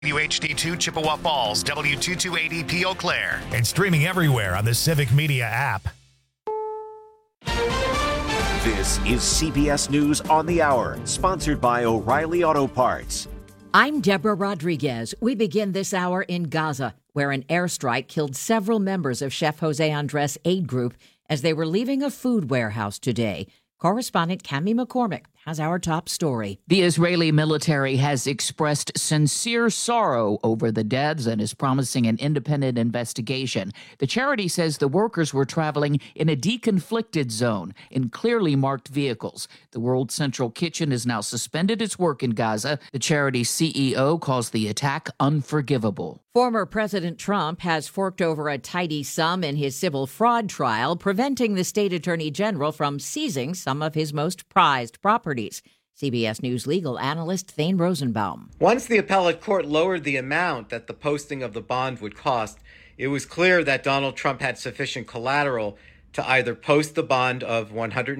WHD2 Chippewa Falls, W2280P Eau Claire, and streaming everywhere on the Civic Media app. This is CBS News on the Hour, sponsored by O'Reilly Auto Parts. I'm Deborah Rodriguez. We begin this hour in Gaza, where an airstrike killed several members of Chef Jose Andres aid group as they were leaving a food warehouse today. Correspondent Cami McCormick has our top story. The Israeli military has expressed sincere sorrow over the deaths and is promising an independent investigation. The charity says the workers were traveling in a deconflicted zone in clearly marked vehicles. The World Central Kitchen has now suspended its work in Gaza. The charity's CEO calls the attack unforgivable. Former President Trump has forked over a tidy sum in his civil fraud trial, preventing the state attorney general from seizing some of his most prized properties. CBS News legal analyst Thane Rosenbaum. Once the appellate court lowered the amount that the posting of the bond would cost, it was clear that Donald Trump had sufficient collateral to either post the bond of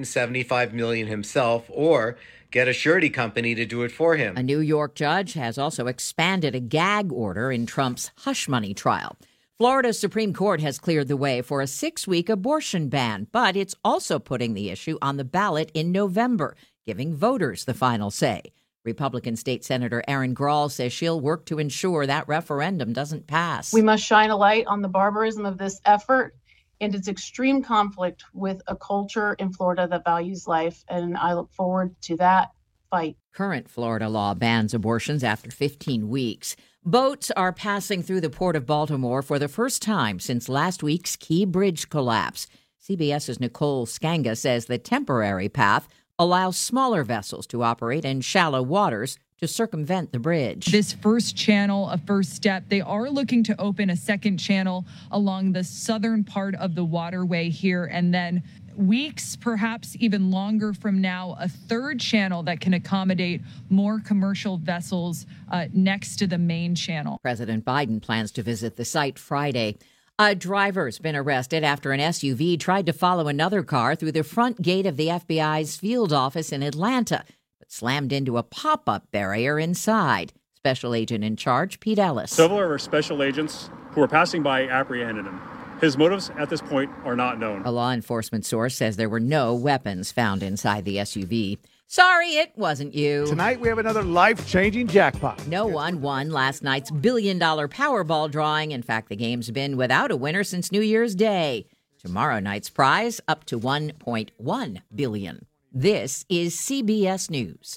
$175 million himself or get a surety company to do it for him. A New York judge has also expanded a gag order in Trump's hush money trial. Florida's Supreme Court has cleared the way for a 6-week abortion ban, but it's also putting the issue on the ballot in November, giving voters the final say. Republican State Senator Erin Grahl says she'll work to ensure that referendum doesn't pass. We must shine a light on the barbarism of this effort and its extreme conflict with a culture in Florida that values life, and I look forward to that fight. Current Florida law bans abortions after 15 weeks. Boats are passing through the Port of Baltimore for the first time since last week's Key Bridge collapse. CBS's Nicole Skanga says the temporary path allows smaller vessels to operate in shallow waters to circumvent the bridge. This first channel, a first step, they are looking to open a second channel along the southern part of the waterway here, and then weeks, perhaps even longer from now, a third channel that can accommodate more commercial vessels next to the main channel. President Biden plans to visit the site Friday. A driver's been arrested after an SUV tried to follow another car through the front gate of the FBI's field office in Atlanta, but slammed into a pop-up barrier inside. Special agent in charge, Pete Ellis. Several of our special agents who were passing by apprehended him. His motives at this point are not known. A law enforcement source says there were no weapons found inside the SUV. Sorry, it wasn't you. Tonight we have another life-changing jackpot. No one won last night's billion-dollar Powerball drawing. In fact, the game's been without a winner since New Year's Day. Tomorrow night's prize up to $1.1 billion. This is CBS News.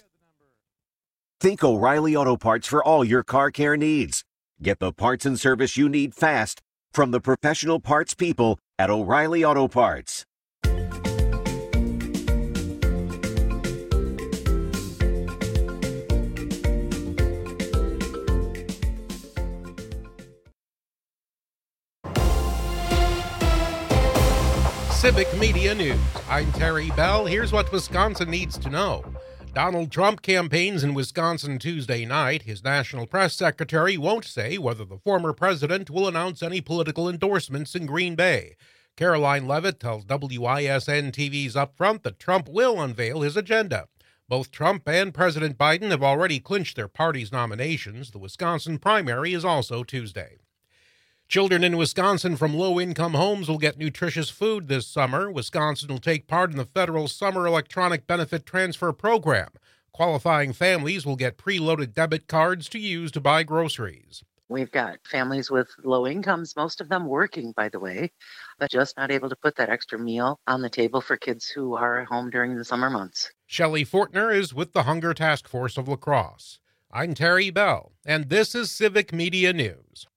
Think O'Reilly Auto Parts for all your car care needs. Get the parts and service you need fast from the professional parts people at O'Reilly Auto Parts. Civic Media News. I'm Terry Bell. Here's what Wisconsin needs to know. Donald Trump campaigns in Wisconsin Tuesday night. His national press secretary won't say whether the former president will announce any political endorsements in Green Bay. Caroline Levitt tells WISN-TV's Upfront that Trump will unveil his agenda. Both Trump and President Biden have already clinched their party's nominations. The Wisconsin primary is also Tuesday. Children in Wisconsin from low-income homes will get nutritious food this summer. Wisconsin will take part in the federal Summer Electronic Benefit Transfer Program. Qualifying families will get preloaded debit cards to use to buy groceries. We've got families with low incomes, most of them working, by the way, but just not able to put that extra meal on the table for kids who are at home during the summer months. Shelley Fortner is with the Hunger Task Force of La Crosse. I'm Terry Bell, and this is Civic Media News.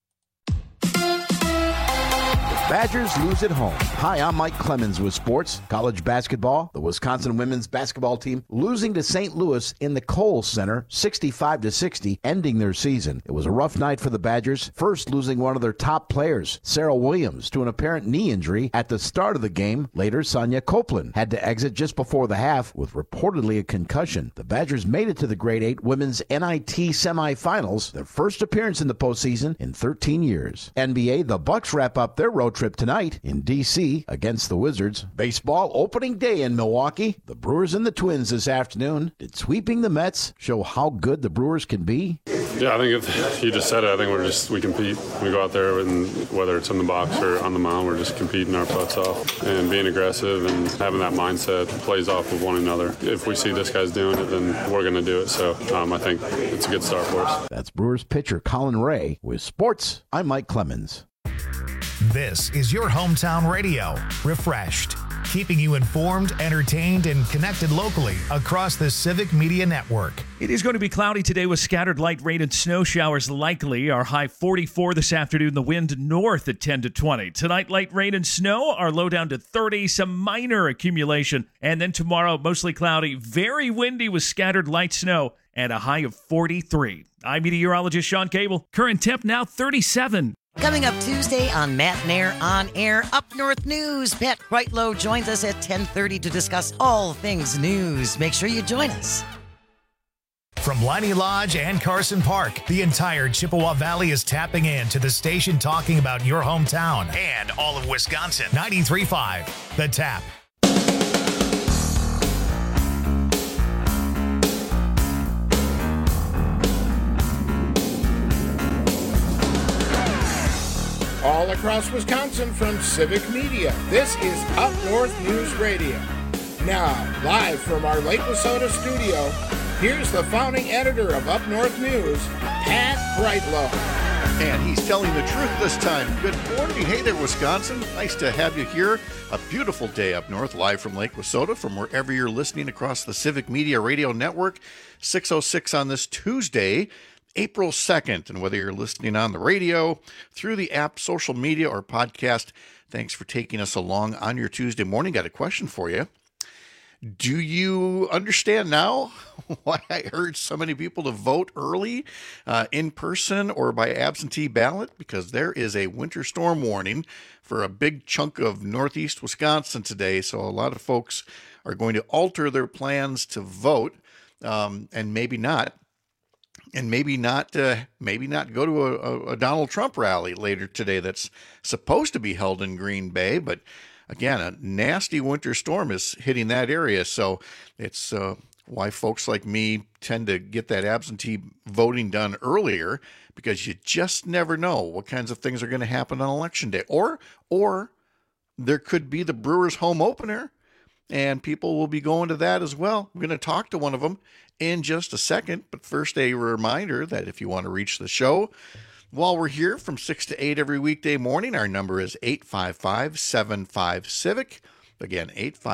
Badgers lose at home. Hi, I'm Mike Clemens with sports. College basketball, the Wisconsin women's basketball team losing to St. Louis in the Kohl Center 65-60, ending their season. It was a rough night for the Badgers, first losing one of their top players, Sarah Williams, to an apparent knee injury at the start of the game. Later, Sonia Copeland had to exit just before the half with reportedly a concussion. The Badgers made it to the Grade 8 women's NIT semifinals, their first appearance in the postseason in 13 years. NBA, the Bucks wrap up their road trip tonight in D.C. against the Wizards. Baseball opening day in Milwaukee. The Brewers and the Twins this afternoon. Did sweeping the Mets show how good the Brewers can be? Yeah, I think you just said it. I think we compete. We go out there, and whether it's in the box or on the mound, we're just competing our butts off and being aggressive and having that mindset plays off of one another. If we see this guy's doing it, then we're going to do it. So I think it's a good start for us. That's Brewers pitcher Colin Ray with sports. I'm Mike Clemens. This is your hometown radio, Refreshed, keeping you informed, entertained, and connected locally across the Civic Media Network. It is going to be cloudy today with scattered light rain and snow showers likely. Our high 44 this afternoon, the wind north at 10 to 20. Tonight, light rain and snow, our low down to 30, some minor accumulation. And then tomorrow, mostly cloudy, very windy with scattered light snow and a high of 43. I'm meteorologist Sean Cable. Current temp now 37. Coming up Tuesday on Matt Nair On Air, Up North News. Pat Kreitlow joins us at 10:30 to discuss all things news. Make sure you join us. From Liney Lodge and Carson Park, the entire Chippewa Valley is tapping in to the station talking about your hometown and all of Wisconsin. 93.5, The Tap. All across Wisconsin from Civic Media, this is Up North News Radio. Now, live from our Lake Wissota studio, here's the founding editor of Up North News, Pat Kreitlow. And he's telling the truth this time. Good morning. Hey there, Wisconsin. Nice to have you here. A beautiful day up north, live from Lake Wissota, from wherever you're listening across the Civic Media Radio Network. 6:06 on this Tuesday, April 2nd. And whether you're listening on the radio, through the app, social media, or podcast, thanks for taking us along on your Tuesday morning. Got a question for you. Do you understand now why I urge so many people to vote early, in person or by absentee ballot? Because there is a winter storm warning for a big chunk of northeast Wisconsin today. So a lot of folks are going to alter their plans to vote, and maybe not go to a Donald Trump rally later today that's supposed to be held in Green Bay. But again, a nasty winter storm is hitting that area. So it's why folks like me tend to get that absentee voting done earlier, because you just never know what kinds of things are going to happen on Election Day. Or there could be the Brewers home opener, and people will be going to that as well. I'm going to talk to one of them in just a second, but first a reminder that if you want to reach the show while we're here from 6 to 8 every weekday morning, our number is 855-75-CIVIC. Again,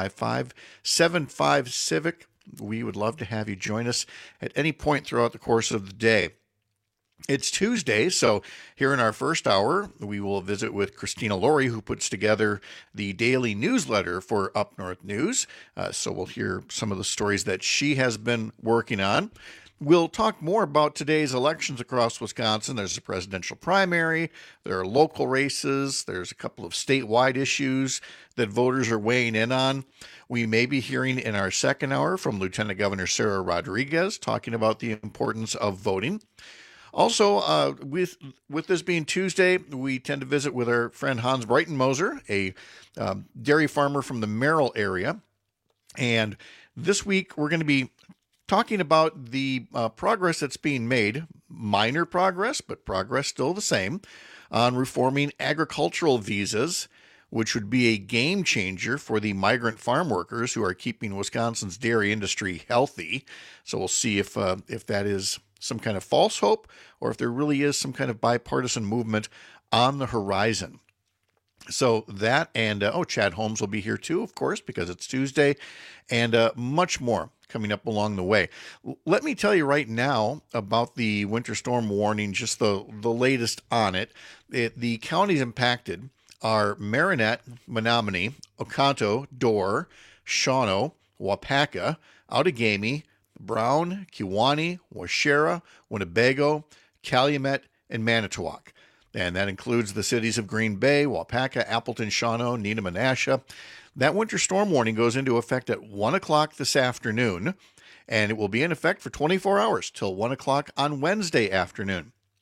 855-75-CIVIC. We would love to have you join us at any point throughout the course of the day. It's Tuesday, so here in our first hour, we will visit with Christina Laurie, who puts together the daily newsletter for Up North News. So we'll hear some of the stories that she has been working on. We'll talk more about today's elections across Wisconsin. There's a presidential primary, there are local races, there's a couple of statewide issues that voters are weighing in on. We may be hearing in our second hour from Lieutenant Governor Sarah Rodriguez talking about the importance of voting. Also, with this being Tuesday, we tend to visit with our friend Hans Breitenmoser, a dairy farmer from the Merrill area. And this week, we're going to be talking about the progress that's being made, minor progress, but progress still the same, on reforming agricultural visas, which would be a game changer for the migrant farm workers who are keeping Wisconsin's dairy industry healthy. So we'll see if that is some kind of false hope, or if there really is some kind of bipartisan movement on the horizon. So that, and Chad Holmes will be here too, of course, because it's Tuesday, and much more coming up along the way. Let me tell you right now about the winter storm warning, just the latest on it. The counties impacted are Marinette, Menominee, Oconto, Dorr, Shawano, Wapaka, Outagamie, Brown, Kewaunee, Waushara, Winnebago, Calumet, and Manitowoc. And that includes the cities of Green Bay, Wapaka, Appleton, Shawano, Needham, and Asha. That winter storm warning goes into effect at 1 o'clock this afternoon, and it will be in effect for 24 hours till 1 o'clock on Wednesday afternoon.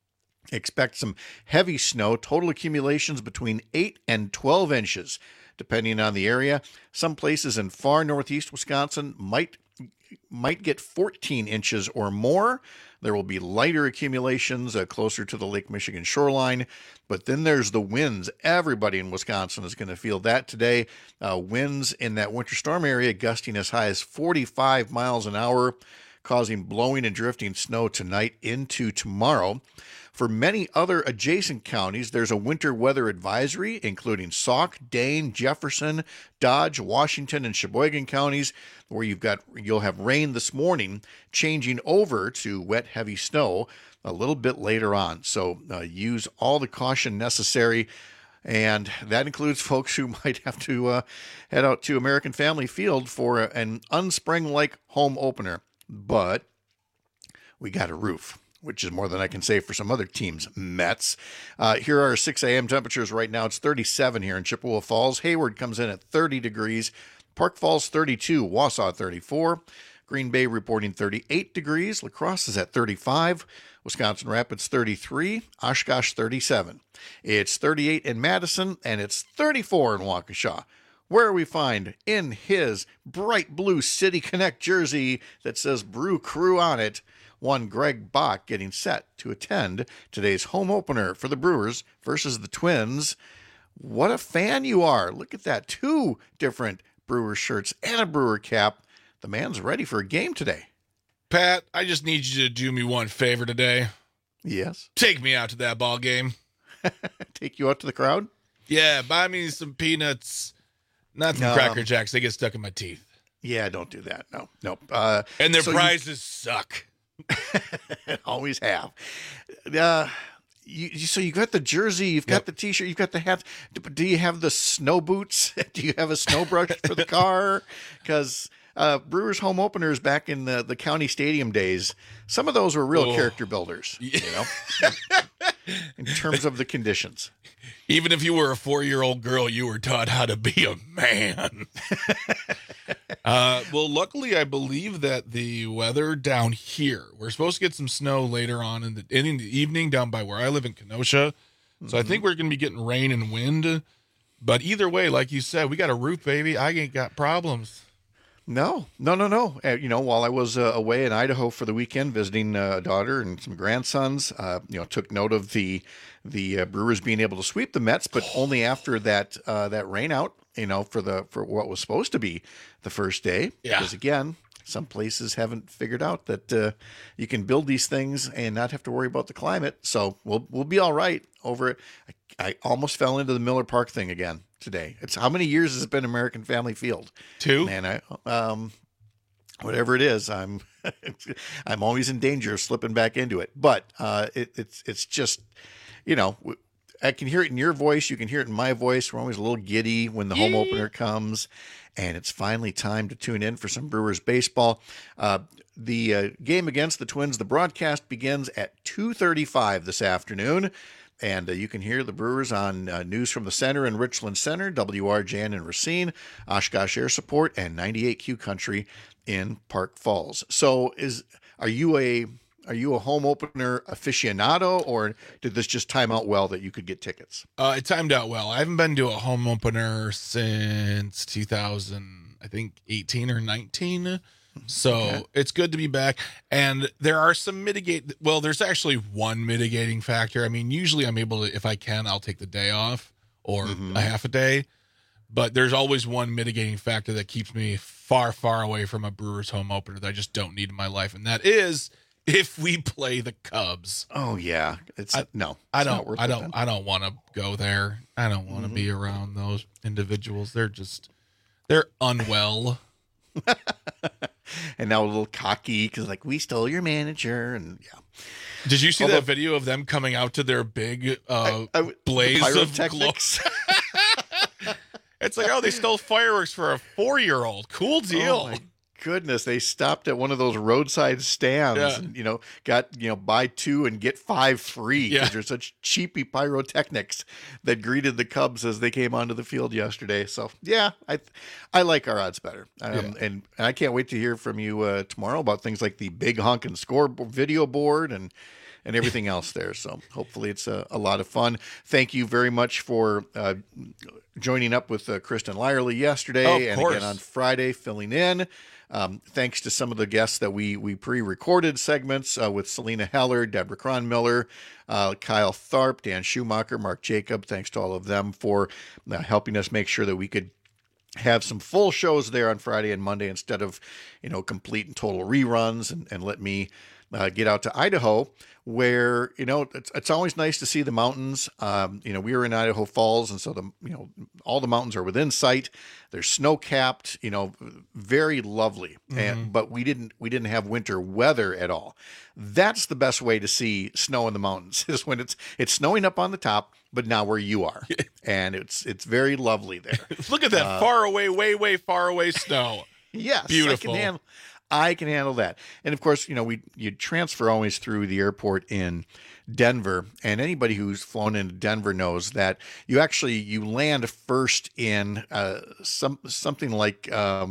Expect some heavy snow, total accumulations between 8 and 12 inches, depending on the area. Some places in far northeast Wisconsin might get 14 inches or more. There will be lighter accumulations closer to the Lake Michigan shoreline, but then there's the winds. Everybody in Wisconsin is going to feel that today. Winds in that winter storm area gusting as high as 45 miles an hour, causing blowing and drifting snow tonight into tomorrow. For many other adjacent counties, there's a winter weather advisory, including Sauk, Dane, Jefferson, Dodge, Washington, and Sheboygan counties, where you'll have rain this morning, changing over to wet, heavy snow a little bit later on. So use all the caution necessary, and that includes folks who might have to head out to American Family Field for an unspring-like home opener. But we got a roof, which is more than I can say for some other teams' Mets. Here are 6 a.m. temperatures right now. It's 37 here in Chippewa Falls. Hayward comes in at 30 degrees. Park Falls 32, Wausau 34. Green Bay reporting 38 degrees. La Crosse is at 35. Wisconsin Rapids 33. Oshkosh 37. It's 38 in Madison, and it's 34 in Waukesha, where we find in his bright blue City Connect jersey that says Brew Crew on it, one Greg Bach getting set to attend today's home opener for the Brewers versus the Twins. What a fan you are. Look at that. 2 different Brewer shirts and a Brewer cap. The man's ready for a game today. Pat, I just need you to do me one favor today. Yes. Take me out to that ball game. Take you out to the crowd? Yeah, buy me some peanuts. Not some Cracker Jacks. They get stuck in my teeth. Yeah, don't do that. No. And their prizes suck. Always have. So you got the jersey, you've got the T-shirt, you've got the hat. Do you have the snow boots? Do you have a snow brush for the car? Because Brewers home openers back in the county stadium days, some of those were real character builders, you know, in terms of the conditions. Even if you were a 4-year-old girl, you were taught how to be a man. Well, luckily, I believe that the weather down here, we're supposed to get some snow later on in the evening down by where I live in Kenosha. So I think we're going to be getting rain and wind. But either way, like you said, we got a roof, baby. I ain't got problems. No. While I was away in Idaho for the weekend visiting a daughter and some grandsons, took note of the Brewers being able to sweep the Mets, but only after that rain out, for what was supposed to be the first day. Yeah. Because again, some places haven't figured out that you can build these things and not have to worry about the climate. So we'll be all right over it. I almost fell into the Miller Park thing again today. It's how many years has it been American Family Field? 2. Man, whatever it is, I'm always in danger of slipping back into it. But it's just, I can hear it in your voice. You can hear it in my voice. We're always a little giddy when the home opener comes, and it's finally time to tune in for some Brewers baseball. The game against the Twins, the broadcast begins at 2:35 this afternoon. And you can hear the Brewers on News from the Center in Richland Center, WRJN in Racine, Oshkosh Air Support, and 98Q Country in Park Falls. So are you a home opener aficionado, or did this just time out well that you could get tickets? It timed out well. I haven't been to a home opener since 2018 or 19. So It's good to be back. And there are some there's actually one mitigating factor. I mean, usually I'm able to, if I can, I'll take the day off or a half a day. But there's always one mitigating factor that keeps me far, far away from a Brewers home opener that I just don't need in my life. And that is if we play the Cubs. Oh yeah. I don't want to go there. I don't want to be around those individuals. They're unwell. And now a little cocky because we stole your manager, and Did you see that video of them coming out to their big blaze of glow? It's they stole fireworks for a 4-year-old. Cool deal. Oh my goodness, they stopped at one of those roadside stands and got buy 2 and get 5 free because there's such cheapy pyrotechnics that greeted the Cubs as they came onto the field yesterday. So I like our odds better, and I can't wait to hear from you tomorrow about things like the big honkin' score video board and and everything else there. So hopefully it's a lot of fun. Thank you very much for joining up with Kristen Lyerly yesterday and again on Friday, filling in. Thanks to some of the guests that we pre-recorded segments with Selena Heller, Deborah Cronmiller, Kyle Tharp, Dan Schumacher, Mark Jacob. Thanks to all of them for helping us make sure that we could have some full shows there on Friday and Monday instead of, complete and total reruns, and let me get out to Idaho, where, it's always nice to see the mountains. We were in Idaho Falls, and so all the mountains are within sight. They're snow capped, very lovely. But we didn't have winter weather at all. That's the best way to see snow in the mountains, is when it's snowing up on the top, but now where you are, and it's very lovely there. Look at that far away, way far away snow. Yes, beautiful. I can handle that. And of course, you transfer always through the airport in Denver, and anybody who's flown into Denver knows that you land first in something like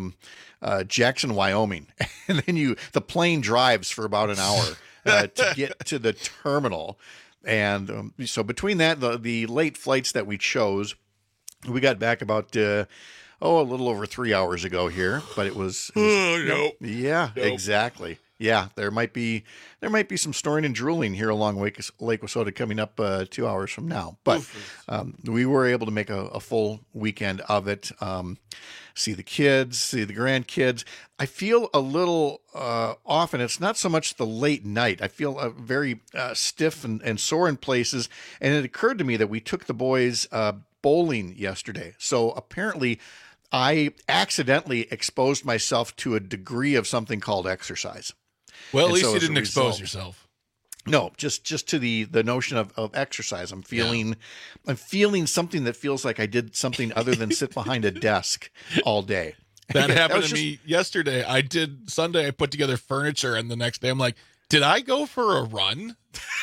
Jackson, Wyoming, and then the plane drives for about an hour to get to the terminal. And so between that, the late flights that we chose, we got back about a little over 3 hours ago here, but it was nope. Yeah, nope. Exactly. Yeah, there might be some snoring and drooling here along Lake Wissota coming up 2 hours from now. But we were able to make a full weekend of it. See the kids, see the grandkids. I feel a little off, and it's not so much the late night. I feel very stiff and sore in places. And it occurred to me that we took the boys bowling yesterday. So apparently I accidentally exposed myself to a degree of something called exercise. Well, at least you didn't expose yourself. No, just to the notion of exercise. I'm feeling something that feels like I did something other than sit behind a desk all day. That happened to me yesterday. Sunday I put together furniture, and the next day I'm like, did I go for a run?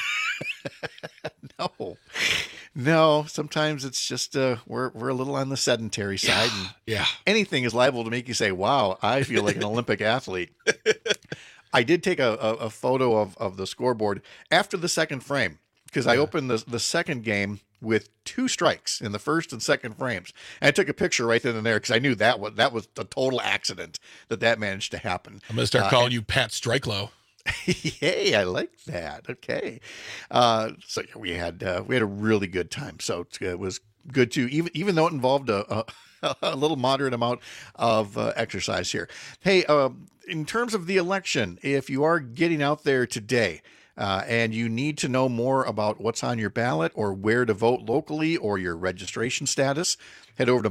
No, sometimes it's just we're a little on the sedentary side. Yeah. Anything is liable to make you say, wow, I feel like an Olympic athlete. I did take a photo of the scoreboard after the second frame, because I opened the second game with 2 strikes in the first and second frames. And I took a picture right then and there because I knew that was a total accident that managed to happen. I'm going to start calling you Pat Strikelow. Hey, I like that. Okay. So we had a really good time. So it was good too, even though it involved a little moderate amount of exercise here. Hey, in terms of the election, if you are getting out there today and you need to know more about what's on your ballot or where to vote locally or your registration status, head over to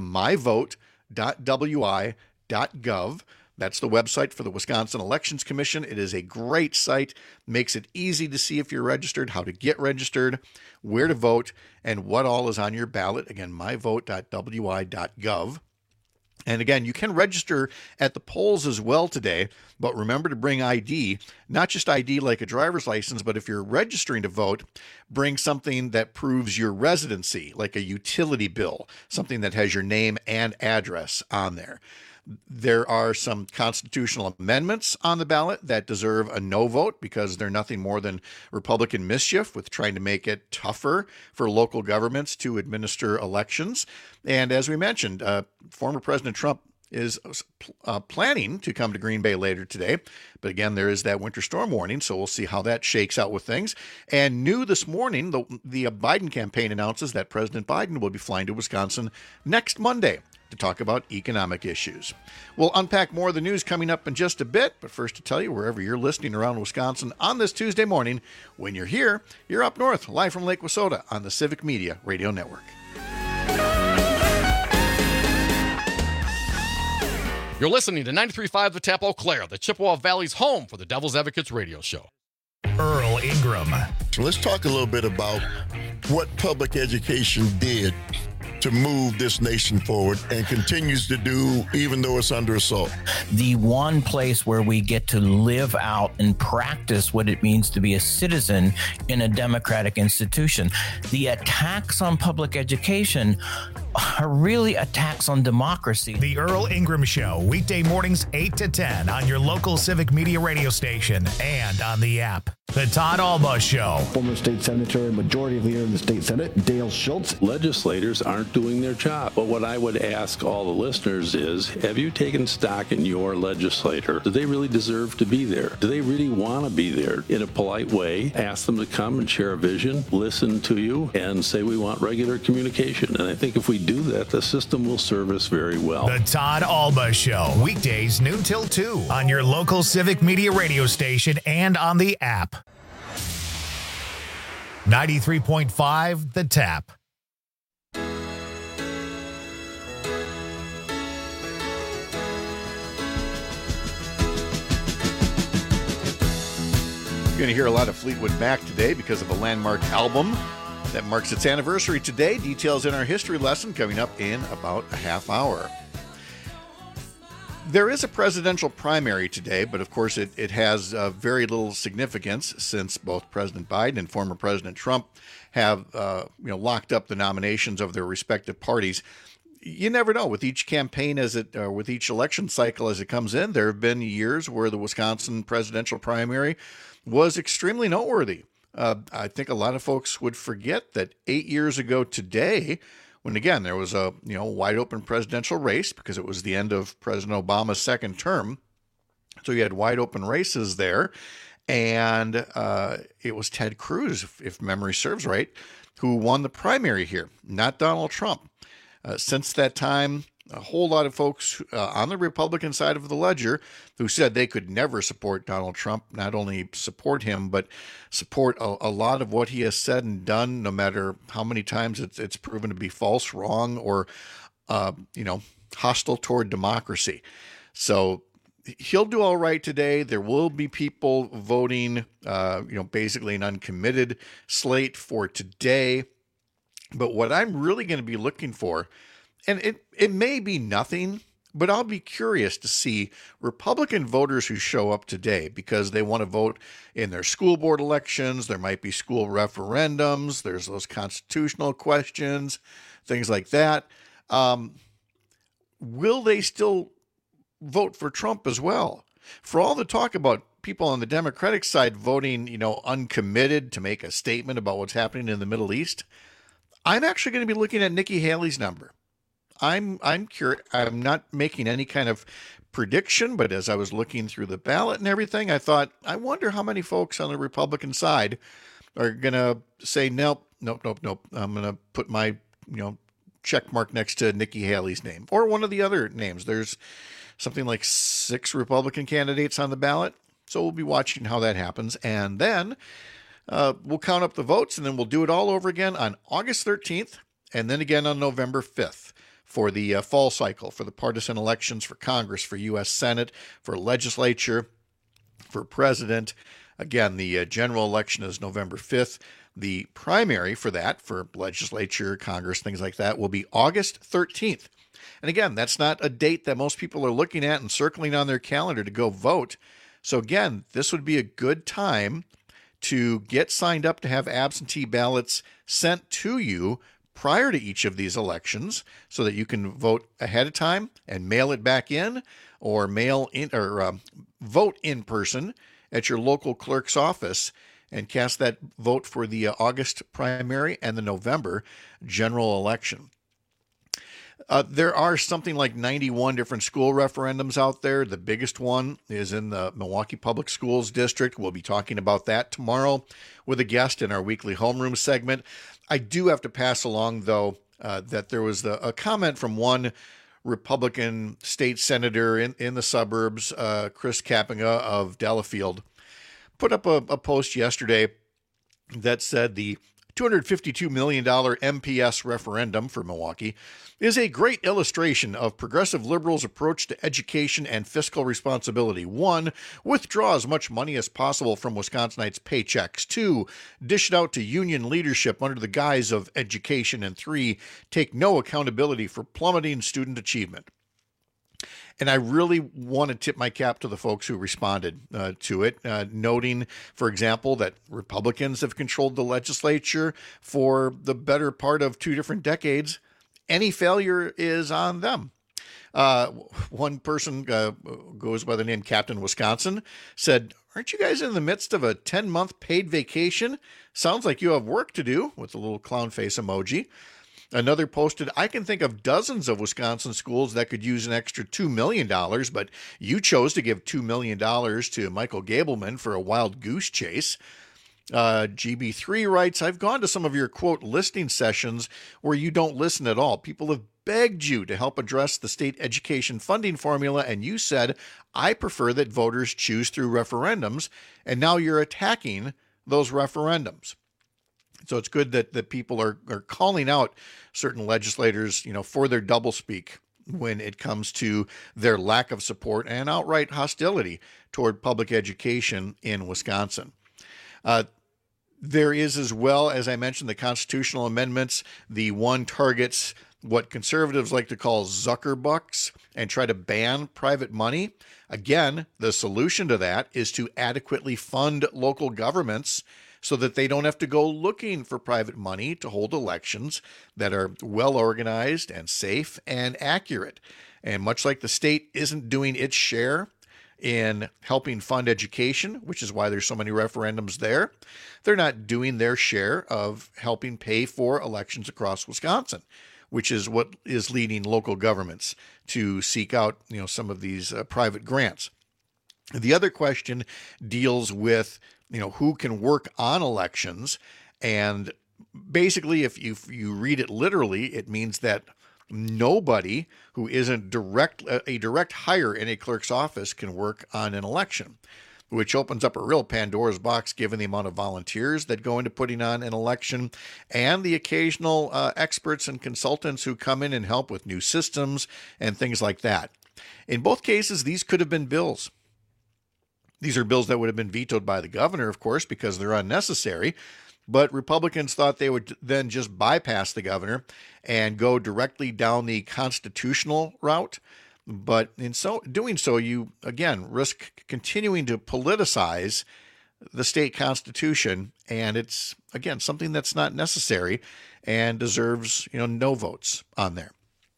myvote.wi.gov. That's the website for the Wisconsin Elections Commission. It is a great site, makes it easy to see if you're registered, how to get registered, where to vote, and what all is on your ballot. Again, myvote.wi.gov. And again, you can register at the polls as well today, but remember to bring ID, not just ID like a driver's license, but if you're registering to vote, bring something that proves your residency, like a utility bill, something that has your name and address on there. There are some constitutional amendments on the ballot that deserve a no vote because they're nothing more than Republican mischief with trying to make it tougher for local governments to administer elections. And as we mentioned, former President Trump is planning to come to Green Bay later today. But again, there is that winter storm warning, so we'll see how that shakes out with things. And new this morning, the Biden campaign announces that President Biden will be flying to Wisconsin next Monday to talk about economic issues. We'll unpack more of the news coming up in just a bit, but first to tell you, wherever you're listening around Wisconsin on this Tuesday morning, when you're here, you're up north, live from Lake Wissota on the Civic Media Radio Network. You're listening to 93.5 The Tap Eau Claire, the Chippewa Valley's home for the Devil's Advocates radio show. Earl Ingram. So let's talk a little bit about what public education did to move this nation forward and continues to do, even though it's under assault. The one place where we get to live out and practice what it means to be a citizen in a democratic institution. The attacks on public education are really attacks on democracy. The Earl Ingram Show, weekday mornings 8 to 10 on your local Civic Media radio station and on the app. The Todd Alba Show. Former state senator and majority leader in the state Senate, Dale Schultz. Legislators aren't doing their job. But what I would ask all the listeners is, have you taken stock in your legislator? Do they really deserve to be there? Do they really want to be there? In a polite way, ask them to come and share a vision, listen to you, and say we want regular communication. And I think if we do that, the system will serve us very well. The Todd Alba Show, weekdays noon till 2 on your local Civic Media radio station and on the app. 93.5 The Tap. You're going to hear a lot of Fleetwood Mac today because of a landmark album that marks its anniversary today. Details in our history lesson coming up in about a half hour. There is a presidential primary today, but of course it has very little significance since both President Biden and former President Trump have locked up the nominations of their respective parties. You never know. With each campaign with each election cycle as it comes in, there have been years where the Wisconsin presidential primary was extremely noteworthy. I think a lot of folks would forget that 8 years ago today, when again there was a wide open presidential race because it was the end of President Obama's second term, so you had wide open races there, and it was Ted Cruz, if memory serves right, who won the primary here, not Donald Trump. Since that time, a whole lot of folks on the Republican side of the ledger who said they could never support Donald Trump, not only support him, but support a lot of what he has said and done, no matter how many times it's proven to be false, wrong, or, hostile toward democracy. So he'll do all right today. There will be people voting, basically an uncommitted slate for today. But what I'm really going to be looking for, and it may be nothing, but I'll be curious to see Republican voters who show up today because they want to vote in their school board elections. There might be school referendums. There's those constitutional questions, things like that. Will they still vote for Trump as well? For all the talk about people on the Democratic side voting, uncommitted to make a statement about what's happening in the Middle East, I'm actually going to be looking at Nikki Haley's number. I'm curious. I'm not making any kind of prediction, but as I was looking through the ballot and everything, I thought, I wonder how many folks on the Republican side are going to say, nope. I'm going to put my, check mark next to Nikki Haley's name or one of the other names. There's something like 6 Republican candidates on the ballot. So we'll be watching how that happens. And then we'll count up the votes, and then we'll do it all over again on August 13th and then again on November 5th for the fall cycle, for the partisan elections for Congress, for U.S. Senate, for legislature, for president. Again, the general election is November 5th. The primary for that, for legislature, Congress, things like that, will be August 13th. And again, that's not a date that most people are looking at and circling on their calendar to go vote. So again, this would be a good time to get signed up to have absentee ballots sent to you prior to each of these elections so that you can vote ahead of time and mail it back in or vote in person at your local clerk's office and cast that vote for the August primary and the November general election. There are something like 91 different school referendums out there. The biggest one is in the Milwaukee Public Schools District. We'll be talking about that tomorrow with a guest in our weekly homeroom segment. I do have to pass along, though, that there was a comment from one Republican state senator in the suburbs, Chris Kapenga of Delafield, put up a post yesterday that said the $252 million MPS referendum for Milwaukee is a great illustration of progressive liberals' approach to education and fiscal responsibility. 1, withdraw as much money as possible from Wisconsinites' paychecks. 2, dish it out to union leadership under the guise of education. And 3, take no accountability for plummeting student achievement. And I really want to tip my cap to the folks who responded to it, noting, for example, that Republicans have controlled the legislature for the better part of 2 different decades. Any failure is on them. One person goes by the name Captain Wisconsin said, "Aren't you guys in the midst of a 10-month paid vacation? Sounds like you have work to do," with a little clown face emoji. Another posted, "I can think of dozens of Wisconsin schools that could use an extra $2 million, but you chose to give $2 million to Michael Gableman for a wild goose chase." GB3 writes, "I've gone to some of your, quote, listening sessions where you don't listen at all. People have begged you to help address the state education funding formula, and you said, I prefer that voters choose through referendums, and now you're attacking those referendums." So it's good that people are calling out certain legislators, for their doublespeak when it comes to their lack of support and outright hostility toward public education in Wisconsin. There is, as well, as I mentioned, the constitutional amendments. The one targets what conservatives like to call Zuckerbucks and try to ban private money. Again, the solution to that is to adequately fund local governments so that they don't have to go looking for private money to hold elections that are well organized and safe and accurate. And much like the state isn't doing its share in helping fund education, which is why there's so many referendums there, they're not doing their share of helping pay for elections across Wisconsin, which is what is leading local governments to seek out, some of these private grants. The other question deals with, who can work on elections. And basically, if you read it literally, it means that nobody who isn't a direct hire in a clerk's office can work on an election, which opens up a real Pandora's box given the amount of volunteers that go into putting on an election and the occasional experts and consultants who come in and help with new systems and things like that. In both cases, these could have been bills. These are bills that would have been vetoed by the governor, of course, because they're unnecessary. But Republicans thought they would then just bypass the governor and go directly down the constitutional route. But in doing so, you, again, risk continuing to politicize the state constitution. And it's, again, something that's not necessary and deserves, no votes on there.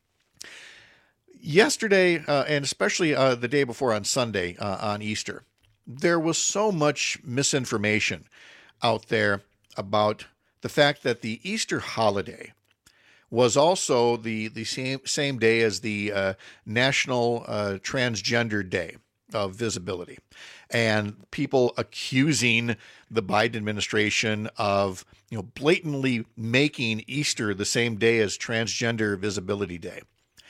Yesterday, and especially the day before on Sunday, on Easter, there was so much misinformation out there about the fact that the Easter holiday was also the same day as the National Transgender Day of Visibility, and people accusing the Biden administration of blatantly making Easter the same day as Transgender Visibility Day.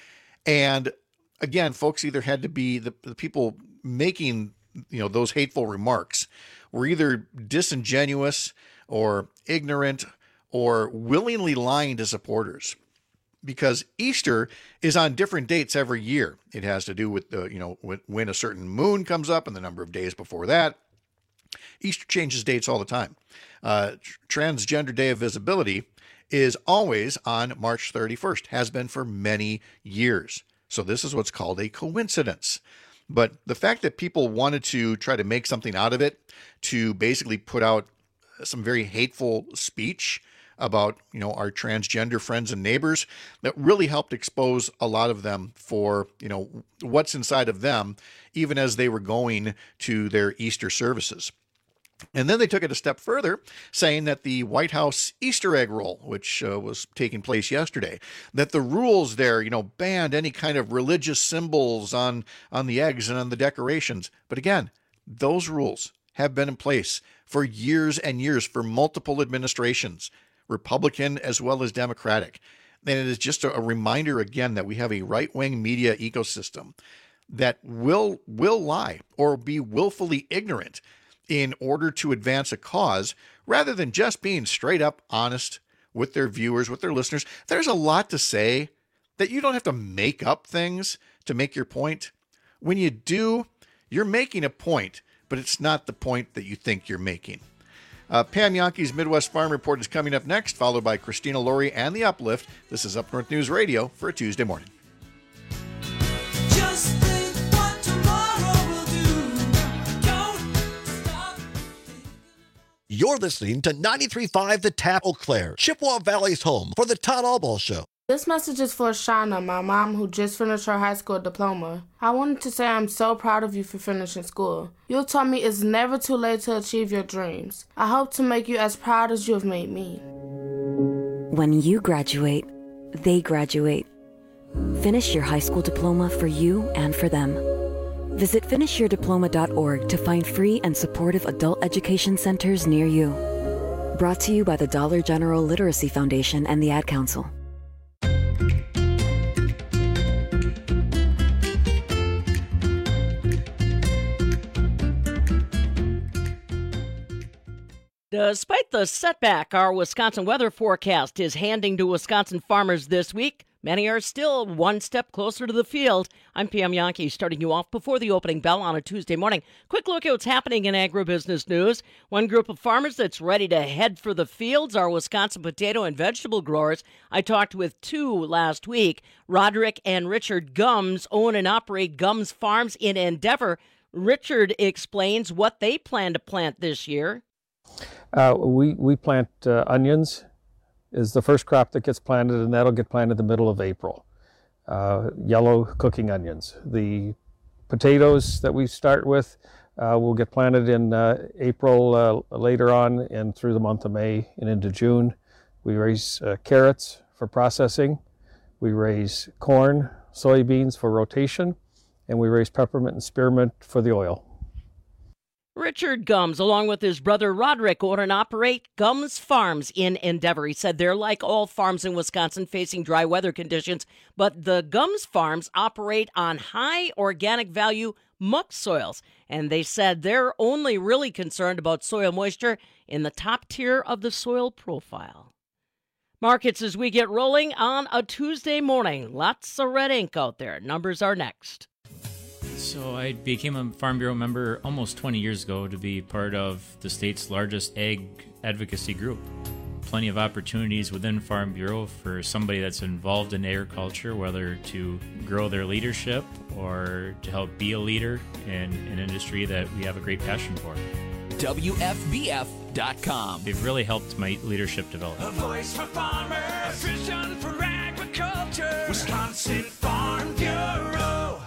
And again, folks either had to be the people making those hateful remarks were either disingenuous or ignorant or willingly lying to supporters, because Easter is on different dates every year. It has to do with when a certain moon comes up and the number of days before that. Easter changes dates all the time. Transgender Day of Visibility is always on March 31st, has been for many years. So this is what's called a coincidence. But the fact that people wanted to try to make something out of it, to basically put out some very hateful speech about, our transgender friends and neighbors, that really helped expose a lot of them for, what's inside of them, even as they were going to their Easter services. And then they took it a step further, saying that the White House Easter egg roll, which was taking place yesterday, that the rules there, banned any kind of religious symbols on the eggs and on the decorations. But again, those rules have been in place for years and years, for multiple administrations, Republican as well as Democratic. And it is just a reminder again that we have a right-wing media ecosystem that will lie or be willfully ignorant in order to advance a cause, rather than just being straight up honest with their viewers, with their listeners. There's a lot to say that you don't have to make up things to make your point. When you do, you're making a point, but it's not the point that you think you're making. Pam Youngke's Midwest Farm Report is coming up next, followed by Christina Laurie and The Uplift. This is Up North News Radio for a Tuesday morning. Just think what tomorrow will do. Don't stop. You're listening to 93.5 The Tap, Eau Claire, Chippewa Valley's home for the Todd Albaugh Show. This message is for Shauna, my mom, who just finished her high school diploma. I wanted to say I'm so proud of you for finishing school. You taught me it's never too late to achieve your dreams. I hope to make you as proud as you have made me. When you graduate, they graduate. Finish your high school diploma for you and for them. Visit finishyourdiploma.org to find free and supportive adult education centers near you. Brought to you by the Dollar General Literacy Foundation and the Ad Council. Despite the setback our Wisconsin weather forecast is handing to Wisconsin farmers this week, many are still one step closer to the field. I'm PM Yankee, starting you off before the opening bell on a Tuesday morning. Quick look at what's happening in agribusiness news. One group of farmers that's ready to head for the fields are Wisconsin potato and vegetable growers. I talked with two last week. Roderick and Richard Gums own and operate Gums Farms in Endeavor. Richard explains what they plan to plant this year. We plant onions is the first crop that gets planted, and that'll get planted the middle of April. Yellow cooking onions. The potatoes that we start with will get planted in April later on and through the month of May and into June. We raise carrots for processing. We raise corn, soybeans for rotation, and we raise peppermint and spearmint for the oil. Richard Gums, along with his brother Roderick, own and operate Gums Farms in Endeavor. He said they're like all farms in Wisconsin facing dry weather conditions, but the Gums Farms operate on high organic value muck soils, and they said they're only really concerned about soil moisture in the top tier of the soil profile. Markets as we get rolling on a Tuesday morning. Lots of red ink out there. Numbers are next. So I became a Farm Bureau member almost 20 years ago to be part of the state's largest ag advocacy group. Plenty of opportunities within Farm Bureau for somebody that's involved in agriculture, whether to grow their leadership or to help be a leader in an industry that we have a great passion for. WFBF.com. They've really helped my leadership development. A voice for farmers, vision for agriculture. Wisconsin Farm Bureau.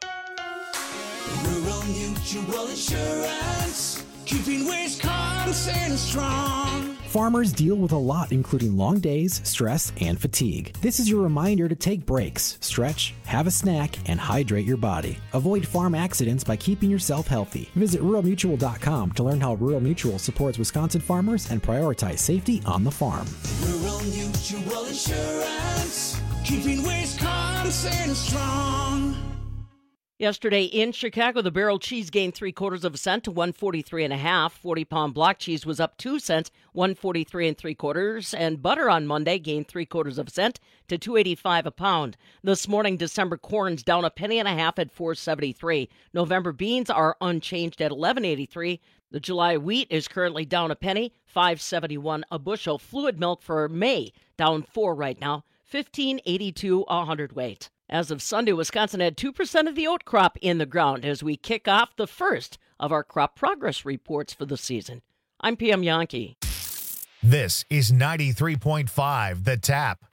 Rural Mutual Insurance, keeping Wisconsin strong. Farmers deal with a lot, including long days, stress, and fatigue. This is your reminder to take breaks, stretch, have a snack, and hydrate your body. Avoid farm accidents by keeping yourself healthy. Visit ruralmutual.com to learn how Rural Mutual supports Wisconsin farmers and prioritize safety on the farm. Rural Mutual Insurance, keeping Wisconsin strong. Yesterday in Chicago, the barrel cheese gained 3/4 cent to 143.5. 40-pound block cheese was up 2 cents, 143 3/4. And butter on Monday gained 3/4 cent to 2.85 a pound. This morning, December corn's down 1.5 pennies at 4.73. November beans are unchanged at 11.83. The July wheat is currently down 1 penny, 5.71 a bushel. Fluid milk for May down 4 right now, 15.82 a hundredweight. As of Sunday, Wisconsin had 2% of the oat crop in the ground as we kick off the first of our crop progress reports for the season. I'm PM Yankee. This is 93.5 The Tap.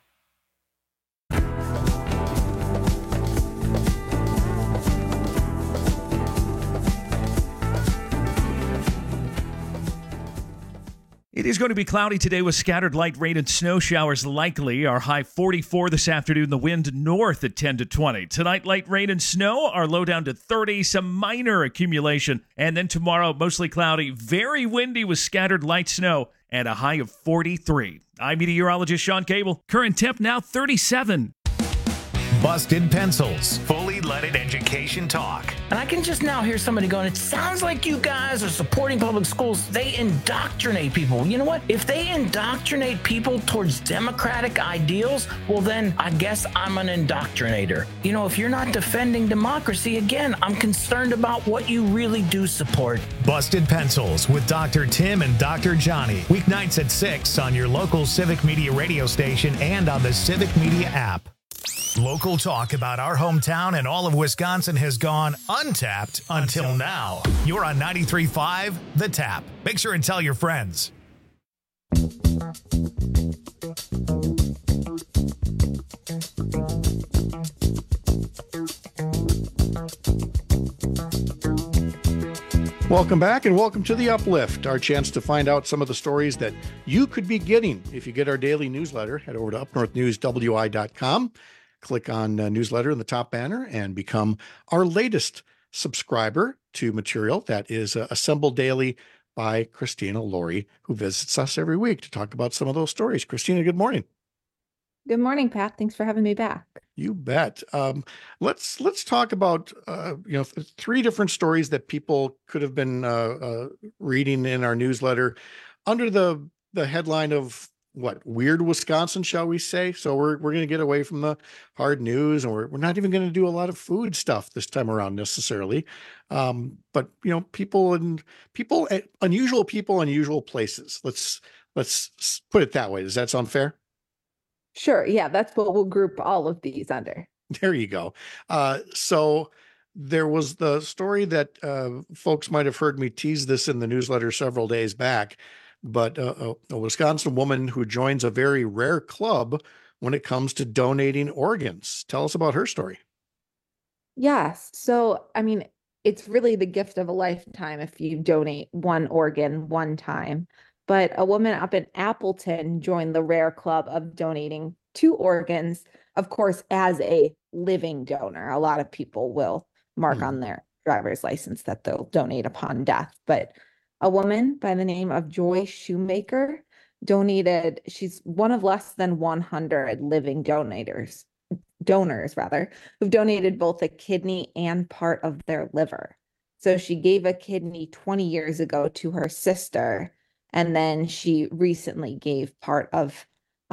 It is going to be cloudy today with scattered light rain and snow showers likely. Our high 44 this afternoon, the wind north at 10 to 20. Tonight, light rain and snow, our low down to 30, some minor accumulation. And then tomorrow, mostly cloudy, very windy with scattered light snow and a high of 43. I'm meteorologist Sean Cable. Current temp now 37. Busted Pencils, fully leaded education talk. And I can just now hear somebody going, it sounds like you guys are supporting public schools. They indoctrinate people. You know what? If they indoctrinate people towards democratic ideals, well, then I guess I'm an indoctrinator. You know, if you're not defending democracy, again, I'm concerned about what you really do support. Busted Pencils with Dr. Tim and Dr. Johnny. Weeknights at 6 on your local Civic Media radio station and on the Civic Media app. Local talk about our hometown and all of Wisconsin has gone untapped until now. You're on 93.5 The Tap. Make sure and tell your friends. Welcome back and welcome to The Uplift, our chance to find out some of the stories that you could be getting if you get our daily newsletter. Head over to upnorthnewswi.com, click on newsletter in the top banner, and become our latest subscriber to material that is assembled daily by Christina Laurie, who visits us every week to talk about some of those stories. Christina, good morning. Good morning, Pat. Thanks for having me back. You bet. Let's talk about three different stories that people could have been reading in our newsletter under the headline of weird Wisconsin, shall we say? So we're going to get away from the hard news, and we're not even going to do a lot of food stuff this time around necessarily. But unusual people, unusual places. Let's put it that way. Does that sound fair? Sure. Yeah, that's what we'll group all of these under. There you go. So there was the story that folks might have heard me tease this in the newsletter several days back, but a Wisconsin woman who joins a very rare club when it comes to donating organs. Tell us about her story. Yes. So, I mean, it's really the gift of a lifetime if you donate one organ one time. But a woman up in Appleton joined the rare club of donating 2 organs, of course, as a living donor. A lot of people will mark on their driver's license that they'll donate upon death. But a woman by the name of Joy Shoemaker donated, she's one of less than 100 living donors, who've donated both a kidney and part of their liver. So she gave a kidney 20 years ago to her sister, and then she recently gave part of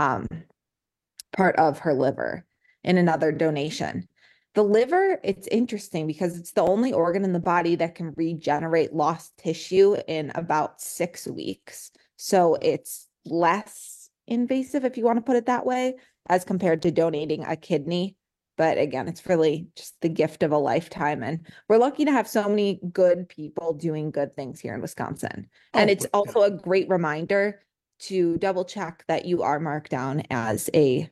her liver in another donation. The liver, it's interesting because it's the only organ in the body that can regenerate lost tissue in about 6 weeks. So it's less invasive, if you want to put it that way, as compared to donating a kidney. But again, it's really just the gift of a lifetime. And we're lucky to have so many good people doing good things here in Wisconsin. And it's also a great reminder to double check that you are marked down as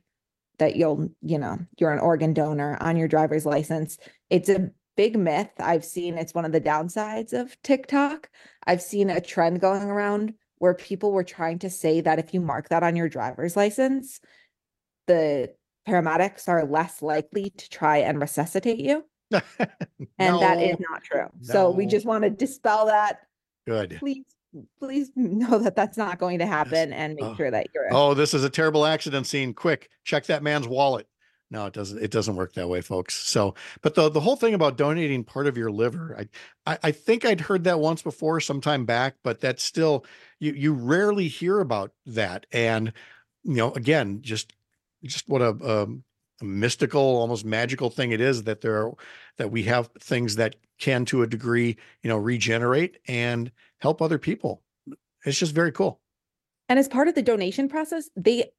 you're an organ donor on your driver's license. It's a big myth. I've seen it's one of the downsides of TikTok. I've seen a trend going around where people were trying to say that if you mark that on your driver's license, the paramedics are less likely to try and resuscitate you. And that is not true. No. So we just want to dispel that. Good. Please know that that's not going to happen, and make sure that you're. Oh, this is a terrible accident scene. Quick, check that man's wallet. No, it doesn't. It doesn't work that way, folks. So, but the whole thing about donating part of your liver, I think I'd heard that once before, sometime back, but that's still, you rarely hear about that. And, again, just what a mystical, almost magical thing it is that that we have things that can, to a degree, regenerate and help other people. It's just very cool. And as part of the donation process,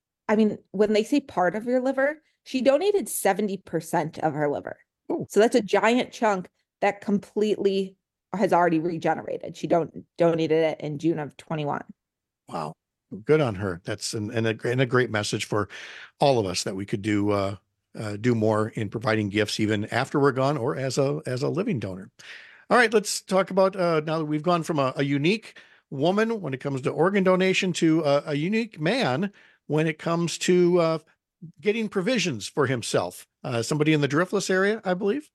when they say part of your liver, she donated 70% of her liver. Ooh. So that's a giant chunk that completely has already regenerated. She donated it in June of 21. Wow. Good on her. That's a great message for all of us that we could do more in providing gifts even after we're gone or as a living donor. All right, let's talk about now that we've gone from a unique woman when it comes to organ donation to a unique man when it comes to getting provisions for himself. Somebody in the Driftless area, I believe.